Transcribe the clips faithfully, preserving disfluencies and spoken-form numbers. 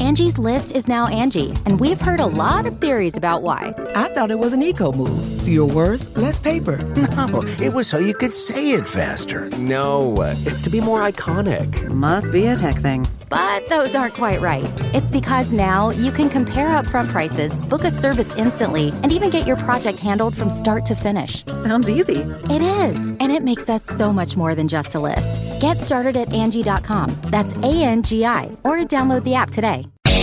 Angie's List is now Angie, and we've heard a lot of theories about why. I thought it was an eco move. Fewer words, less paper. No, it was so you could say it faster. No, it's to be more iconic. Must be a tech thing. But those aren't quite right. It's because now you can compare upfront prices, book a service instantly, and even get your project handled from start to finish. Sounds easy. It is, and it makes us so much more than just a list. Get started at Angie dot com. That's A N G I, or download the app today.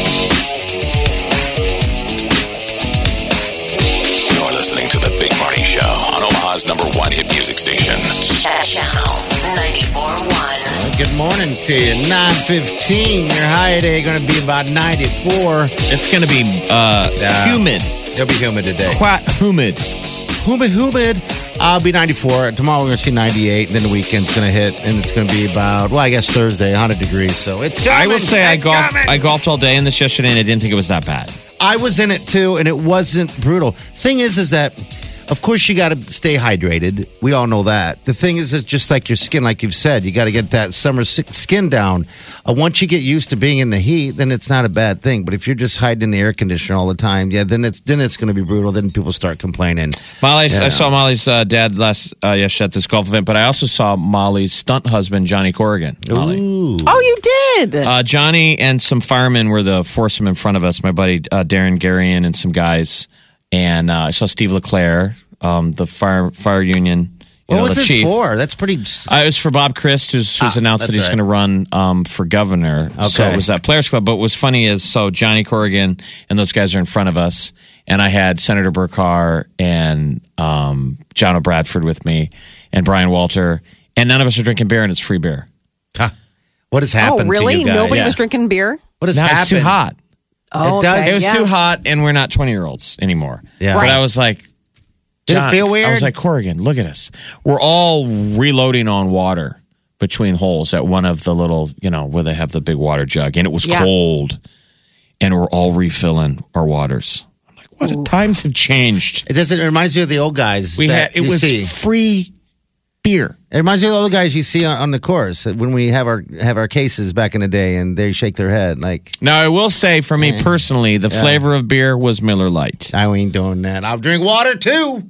You're listening to The Big Party Show on Omaha's number one hit music station. Channel ninety-four point one. Well, good morning to you. nine fifteen. Your high today going to be about ninety-four. It's going to be uh, Uh, humid. It'll be humid today. Quite humid. Humid, humid. I'll be ninety-four. Tomorrow we're going to see ninety-eight. And then the weekend's going to hit. And it's going to be about, well, I guess Thursday, one hundred degrees. So it's coming. I will say I It's golfed, coming. I golfed all day in this yesterday, and I didn't think it was that bad. I was in it too, and it wasn't brutal. Thing is, is that, of course, you got to stay hydrated. We all know that. The thing is, it's just like your skin, like you've said, you got to get that summer si- skin down. Uh, once you get used to being in the heat, then it's not a bad thing. But if you're just hiding in the air conditioner all the time, yeah, then it's then it's going to be brutal. Then people start complaining. Molly, Yeah. I saw Molly's uh, dad last uh, yesterday at this golf event, but I also saw Molly's stunt husband, Johnny Corrigan. Molly. Ooh. Oh, you did? Uh, Johnny and some firemen were the foursome in front of us. My buddy uh, Darren Garian and some guys, and uh, I saw Steve Leclerc, um, the fire fire union. You What know, was the this chief. for? That's pretty. Uh, it was for Bob Christ, who's, who's Ah, announced that that's he's right. going to run um, for governor. So Okay. it was at Players Club. But what's funny is, so Johnny Corrigan and those guys are in front of us, and I had Senator Burkhart and um, John O'Bradford with me, and Brian Walter, and none of us are drinking beer, and it's free beer. Huh. What has Oh, happened? really? To you guys? Nobody Yeah. was drinking beer? What has Now happened? it's too hot. Oh, It does. okay. It was Yeah. too hot, and we're not twenty-year-olds anymore. Yeah. But Right. I was like, Did it John, feel weird? I was like, Corrigan, look at us. We're all reloading on water between holes at one of the little, you know, where they have the big water jug. And it was Yeah. cold. And we're all refilling our waters. I'm like, what? The times have changed. It does. It reminds you of the old guys. We that had, it you was see. free beer. It reminds me of the other guys you see on, on the course when we have our have our cases back in the day, and they shake their head like, Now, I will say, for me Yeah. personally, the Yeah. flavor of beer was Miller Lite. "I ain't doing that. I'll drink water too."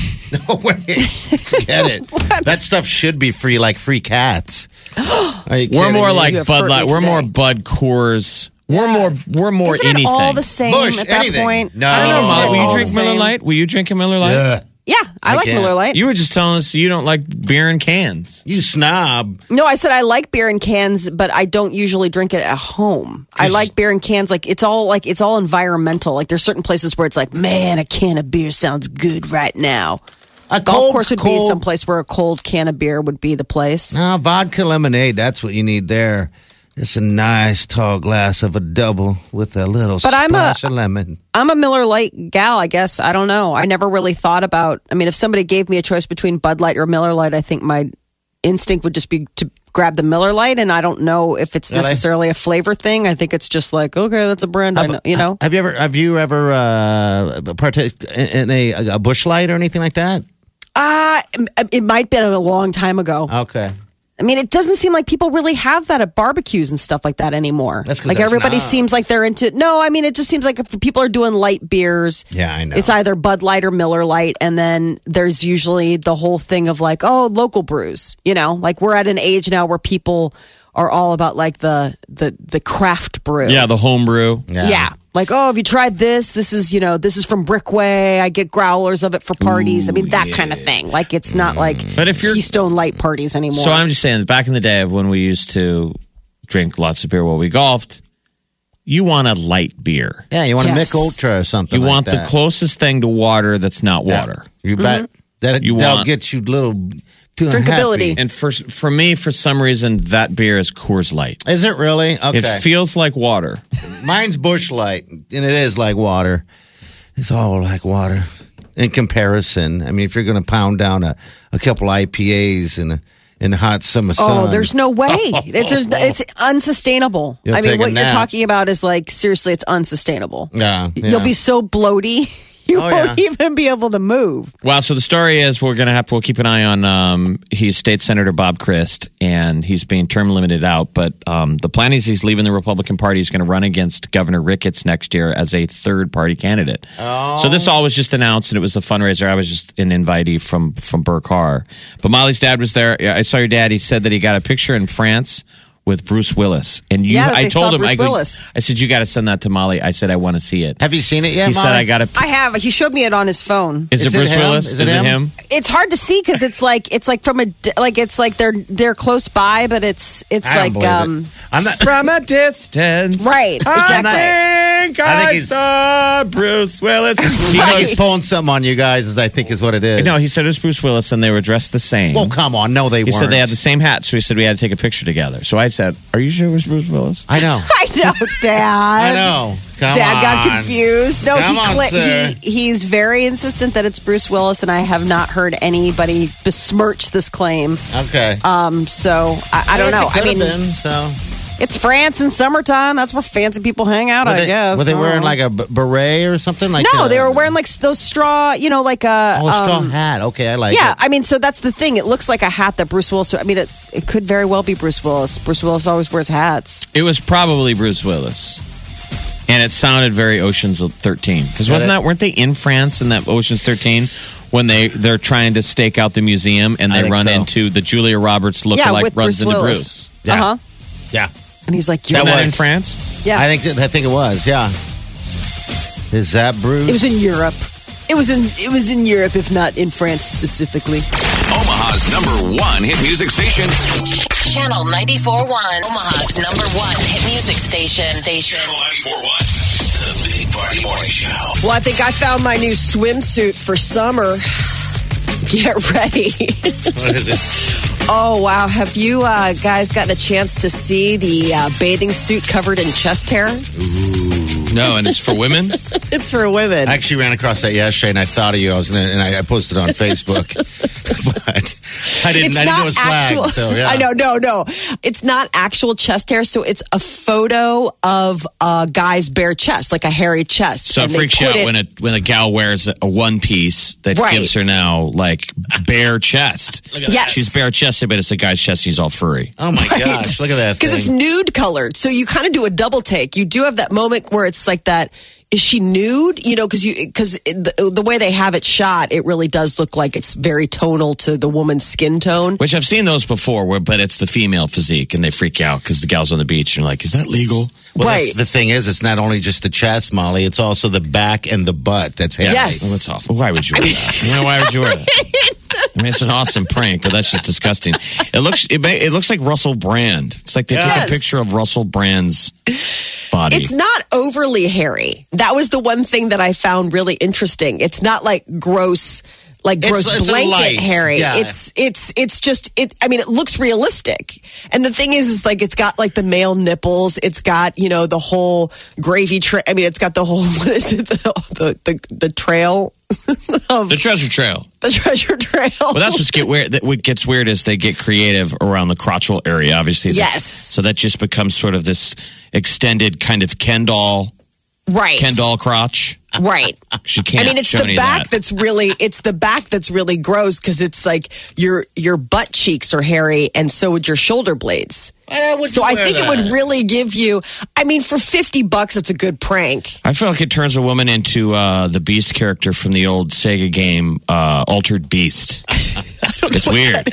No way, forget it. That stuff should be free, like free cats. Are you We're kidding more me? like You have Bud hurt Light. me We're today. more Bud Coors. We're more. We're more Isn't anything. it all the same Bush, at that anything. point? No. I don't know, Isn't Molly. it Will all you the drink Miller same? Lite? Will you drink a Miller Lite? Ugh. Yeah, I, I like can't. Miller Lite. You were just telling us you don't like beer in cans. You snob. No, I said I like beer in cans, but I don't usually drink it at home. I like beer in cans. Like it's all like it's all environmental. Like there's certain places where it's like, man, a can of beer sounds good right now. A Golf cold, course would be cold- some place where a cold can of beer would be the place. No, vodka lemonade. That's what you need there. Just a nice tall glass of a double with a little But I'm a- splash of lemon. I'm a Miller Lite gal, I guess. I don't know. I never really thought about. I mean, if somebody gave me a choice between Bud Light or Miller Lite, I think my instinct would just be to grab the Miller Lite. And I don't know if it's Really? necessarily a flavor thing. I think it's just like, okay, that's a brand. I know, you know. Have you ever have you ever uh, partake in a, a bush light or anything like that? Uh, it might be a long time ago. Okay. I mean, it doesn't seem like people really have that at barbecues and stuff like that anymore. That's 'cause like they're everybody snobs. seems like they're into. No, I mean, it just seems like if people are doing light beers, Yeah, I know. it's either Bud Light or Miller Light, and then there's usually the whole thing of like, oh, local brews. You know, like we're at an age now where people are all about like the the the craft brew. Yeah, the home brew. Yeah. Like, oh, have you tried this? This is, you know, this is from Brickway. I get growlers of it for parties. I mean, that kind of thing. Like, it's not like But if you're- Keystone Light parties anymore. So I'm just saying, back in the day of when we used to drink lots of beer while we golfed, you want a light beer. Yeah, you want Yes. a Mick Ultra or something. You like want the that. closest thing to water that's not Yeah. water. You bet. That You that'll want- get you little feeling Drinkability. happy. And for for me, for some reason, that beer is Coors Light. Is it really? Okay. It feels like water. Mine's Bush Light, and it is like water. It's all like water in comparison. I mean, if you're going to pound down a, a couple I P As in a, in the hot summer sun. Oh, there's no way. It's just, it's unsustainable. You'll I take mean, a what you're nap. talking about is like seriously, it's unsustainable. Yeah, yeah. You'll be so bloaty. You Oh, won't yeah. even be able to move. Well, so the story is we're going to have to we'll keep an eye on um, he's State Senator Bob Christ, and he's being term limited out. But um, the plan is he's leaving the Republican Party. He's going to run against Governor Ricketts next year as a third party candidate. Oh. So this all was just announced, and it was a fundraiser. I was just an invitee from from Burke Carr. But Molly's dad was there. Yeah, I saw your dad. He said that he got a picture in France with Bruce Willis, and you. Yeah, I they saw told him, Bruce I, go, Willis. I said you got to send that to Molly. I said I want to see it. Have you seen it yet, He Molly? said I got to. I have. He showed me it on his phone. Is, Is it it Bruce him? Willis? Is it him? It's hard to see because it's like it's like from a di- like it's like they're they're close by, but it's it's I don't like believe um it. I'm not. From a distance. right exactly. I think I I, think he's- saw Bruce Willis. He I think goes, he's pulling something on you guys, as I think is what it is. no, he said it was Bruce Willis, and they were dressed the same. Well, come on. No, they he weren't. said they had the same hat, so he said we had to take a picture together. So I said, "Are you sure it was Bruce Willis?" I know. I know, Dad. I know. Come Dad got on. confused. No, Come he, on, cli- sir. he he's very insistent that it's Bruce Willis, and I have not heard anybody besmirch this claim. Okay. Um, so I, I don't Yes, know. it could I mean, have been, so. it's France in summertime. That's where fancy people hang out. Were I they, guess. Were they I don't wearing know. like a b- beret or something like No, that? they were wearing like those straw. You know, like a Oh, a straw um, hat. Okay, I like Yeah, it. I mean, so that's the thing. It looks like a hat that Bruce Willis. I mean, it, it could very well be Bruce Willis. Bruce Willis always wears hats. It was probably Bruce Willis, and it sounded very Ocean's Thirteen. Because wasn't it? that weren't they in France in that Ocean's Thirteen when they they're trying to stake out the museum and I they think run so. into the Julia Roberts yeah, lookalike with runs Bruce into Willis. Bruce. Yeah. Uh huh. Yeah. And he's like, "You're Wasn't that in was- France? yeah." I think that, I think it was. Yeah. Is that Bruce? It was in Europe. It was in it was in Europe, if not in France specifically. Omaha's number one hit music station. Channel ninety-four point one. Omaha's number one hit music station. Station. Channel ninety-four point one. The Big Party Morning Show. Well, I think I found my new swimsuit for summer. Get ready. What is it? Oh, wow. Have you uh, guys gotten a chance to see the uh, bathing suit covered in chest hair? No, and it's for women. It's for women. I actually ran across that yesterday, and I thought of you. I was, gonna, and I, I posted it on Facebook, but I didn't. It's I didn't not do a slag. actual. So yeah. I know, no, no. It's not actual chest hair. So it's a photo of a guy's bare chest, like a hairy chest. So it And they freaks you put out it- when a when a gal wears a one piece that Right. gives her now like bare chest. Yes. She's bare chested, but it's a guy's chest. He's all furry. Oh my gosh! Look at that thing. Because it's nude colored. So you kind of do a double take. You do have that moment where it's like that. Is she nude? You know, because you because the, the way they have it shot, it really does look like it's very tonal to the woman's skin tone. Which I've seen those before, where but it's the female physique, and they freak out because the gal's on the beach, and you're like, "Is that legal?" Well, Right. The, the thing is, it's not only just the chest, Molly. It's also the back and the butt. That's hairy. Yes. Well, that's awful. Why would you wear that? You know, why would you wear that? I mean, it's an awesome prank, but that's just disgusting. It looks it, may- it looks like Russell Brand. It's like they took Yes. a picture of Russell Brand's body. It's not overly hairy. That was the one thing that I found really interesting. It's not like gross, like It's- gross it's a blanket light, hairy. yeah. It's it's it's just it. I mean, it looks realistic. And the thing is, is like it's got like the male nipples. It's got you know the whole gravy trail. I mean, it's got the whole what is it the the the, the trail of the treasure trail. the treasure trail. Well, that's what's get weird. That what gets weird is they get creative around the crotchal area. Obviously, Yes. So that just becomes sort of this extended kind of Ken doll, right. Ken doll crotch. Right. She can't I mean, it's show the any back of that. that's really it's the back that's really gross because it's like your your butt cheeks are hairy and so would your shoulder blades. So I think it would really give you. I mean, for fifty bucks, it's a good prank. I feel like it turns a woman into uh, the Beast character from the old Sega game, uh, Altered Beast. It's weird.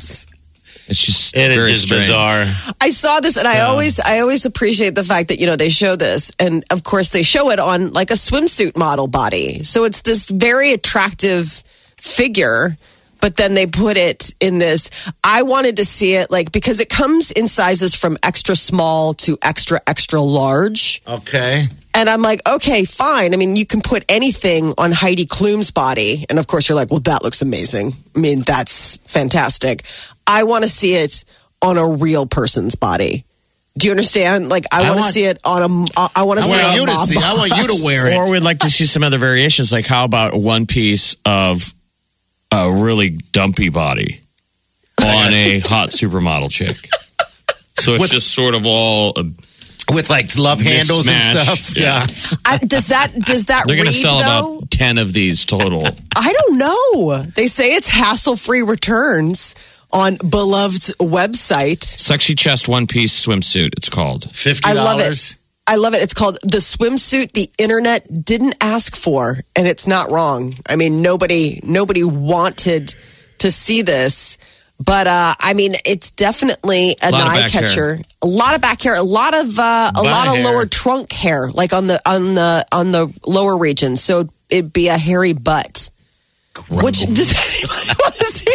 It's just It very is just strange. bizarre. I saw this, and I always, I always appreciate the fact that you know they show this, and of course they show it on like a swimsuit model body. So it's this very attractive figure, but then they put it in this. I wanted to see it like because it comes in sizes from extra small to extra extra large. Okay. And I'm like, okay, fine. I mean, you can put anything on Heidi Klum's body. And of course, you're like, well, that looks amazing. I mean, that's fantastic. I want to see it on a real person's body. Do you understand? Like, I, I want to want- see it on a, I want to I see it want on you a to mob see. I want you to wear it. Or we'd like to see some other variations, like how about one piece of a really dumpy body on a hot supermodel chick? So it's With- just sort of all. Uh, with like love handles and Mismatched, stuff. yeah. Yeah. I, does that does that They're read going to sell though? about ten of these total. I don't know. They say it's hassle-free returns on Beloved's website. Sexy chest one piece swimsuit, it's called. Fifty I love dollars. it. I love it. It's called the swimsuit the internet didn't ask for, and it's not wrong. I mean, nobody nobody wanted to see this, but uh, I mean, it's definitely an Lot of eye back hair. catcher. A lot of back hair, a lot of uh, a Butt lot of hair. lower trunk hair, like on the on the on the lower region. So it'd be a hairy butt. Which does anybody want to see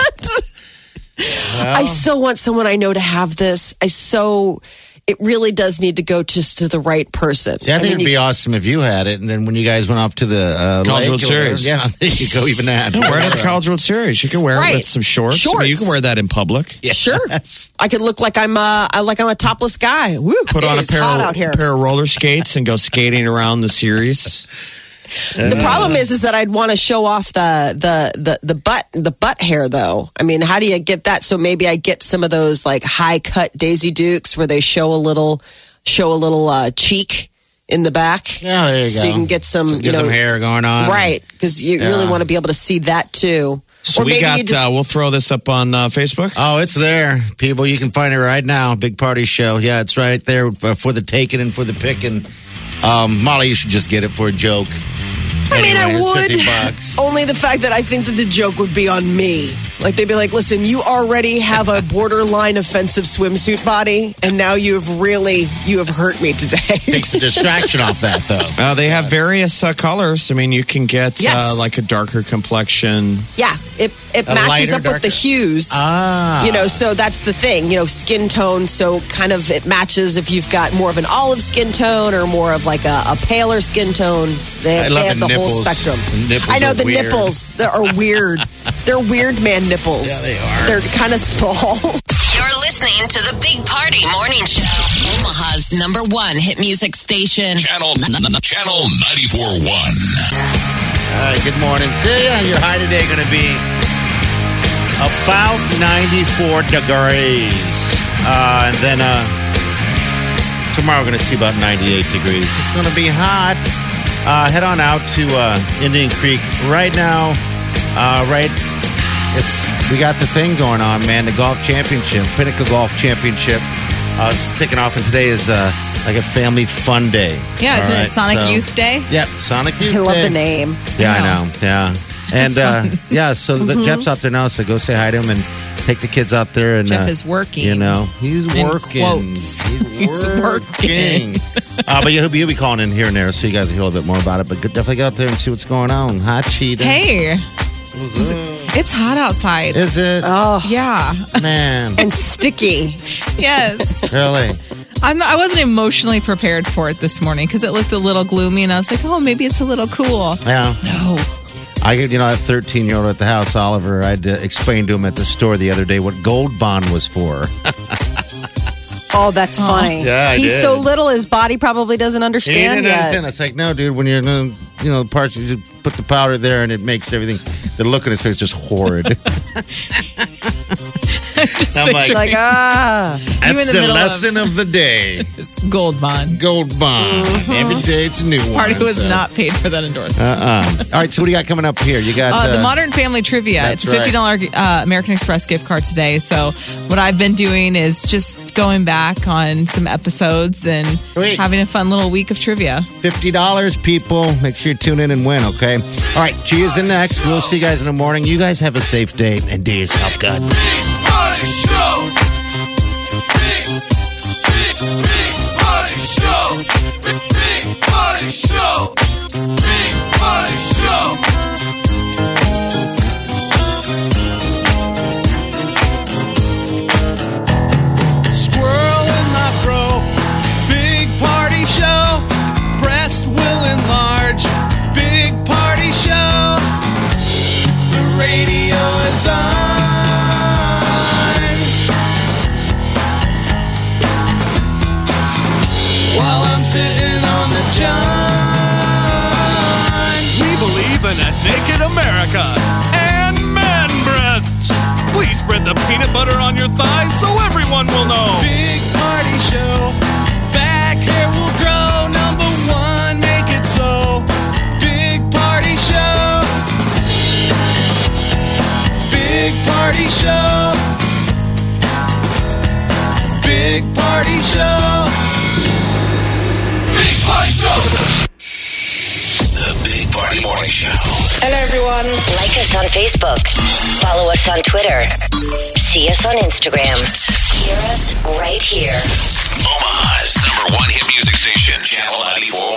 that? I so want someone I know to have this. I so. It really does need to go just to the right person. See, I think mean, it'd be awesome if you had it, and then when you guys went off to the uh, College lake World or whatever, Series. yeah, there you go. Even that. Wear it at the College World Series. You can wear Right. it with some shorts. I Shorts. mean, you can wear that in public. Yes. Sure, I could look like I'm uh, I- like I'm a topless guy. Woo, Put on a it's pair hot of, out here. pair of roller skates and go skating around the series. The problem is, is that I'd want to show off the, the the the butt the butt hair though. I mean, how do you get that? So maybe I get some of those like high cut Daisy Dukes where they show a little show a little uh, cheek in the back. Yeah, there you So go. you can get some, So you get know, some hair going on, right? Because you really Yeah. want to be able to see that too. So Or we maybe got, you just- uh, we'll throw this up on uh, Facebook. Oh, it's there, people. You can find it right now. Big Party Show. Yeah, it's right there for, for the taking and for the picking. Um, Molly, you should just get it for a joke. I mean, I Anyway, it's would. fifty bucks. Only the fact that I think that the joke would be on me. Like, they'd be like, listen, you already have a borderline offensive swimsuit body, and now you've really, you have hurt me today. Takes the distraction off that, though. Uh, they have various uh, colors. I mean, you can get Yes. uh, like a darker complexion. Yeah, it, it A matches lighter, up with the darker? hues. Ah. You know, so that's the thing, you know, skin tone. So kind of it matches if you've got more of an olive skin tone or more of like a, a paler skin tone. They, I love they have the the, whole nipples. spectrum. The nipples I know are the weird. nipples that are weird. They're weird man nipples. Yeah, they are. They're kind of small. You're listening to the Big Party Morning Show. Omaha's number one hit music station. Channel Channel ninety-four point one. All right, good morning to you. Your high today going to be about ninety-four degrees. Uh, and then uh, tomorrow we're going to see about ninety-eight degrees. It's going to be hot. Uh, head on out to uh, Indian Creek right now. Uh, right, it's we got the thing going on, man. The golf championship, Pinnacle Golf Championship. Uh, it's kicking off, and today is uh, like a family fun day. Yeah, All isn't right, it Sonic so- Youth Day? Yep, Sonic Youth I love Day. the name. Yeah, I I know. know. Yeah. And uh, yeah, so the, Mm-hmm. Jeff's out there now, so go say hi to him and take the kids out there. And Jeff uh, is working. You know, he's In working. quotes. He's He's working. working. uh, but you'll be, you'll be calling in here and there, so you guys will hear a little bit more about it. But good- definitely go out there and see what's going on. Hi, Cheetah. Hey, What's up? it's hot outside. Is it? Oh, yeah. Man, and sticky. Yes. really? I'm not, I wasn't emotionally prepared for it this morning because it looked a little gloomy, and I was like, oh, maybe it's a little cool. Yeah. No. I, you know, I have a thirteen-year-old at the house, Oliver. I had to explain to him at the store the other day what Gold Bond was for. Oh, that's funny. Yeah, I He's did. so little, his body probably doesn't He understand didn't yet. understand. It's like, no, dude, when you're, in, you know, the parts, you just put the powder there and it makes everything. The look on his face is just horrid. I'm like, Like, ah. in that's the the middle of- lesson of, the day. It's Gold Bond. Gold Bond. Every day it's a new one. Party was so. not paid for that endorsement. Uh-uh. All right, so what do you got coming up here? You got Uh, the uh, Modern Family Trivia. that's It's a fifty dollars uh, American Express gift card today. So what I've been doing is just going back on some episodes and Sweet. having a fun little week of trivia. fifty dollars, people. Make sure you tune in and win, okay? All right, Gia's in next. We'll see you guys in the morning. You guys have a safe day and do yourself good. Big Party Show. Big, big, big Party Show. Big, big Party Show. Big Party Show. Squirrel in my fro. Big party show. Breast will enlarge. Big party show. The radio is on. While I'm sitting on the john. We believe in a naked America and man breasts. Please spread the peanut butter on your thighs so everyone will know. Big party show. Bad Big Morning Show. Hello, everyone. Like us on Facebook. Follow us on Twitter. See us on Instagram. Hear us right here. Omaha's number one hit music station, Channel ninety-four.